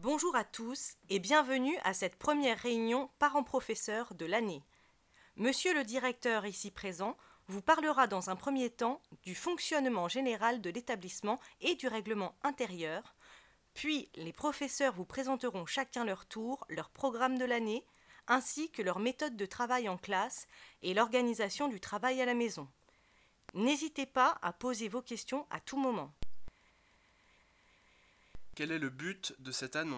Bonjour à tous et bienvenue à cette première réunion parents-professeurs de l'année. Monsieur le directeur ici présent vous parlera dans un premier temps du fonctionnement général de l'établissement et du règlement intérieur, puis les professeurs vous présenteront chacun leur tour leur programme de l'année, ainsi que leur méthode de travail en classe et l'organisation du travail à la maison. N'hésitez pas à poser vos questions à tout moment. Quel est le but de cette annonce ?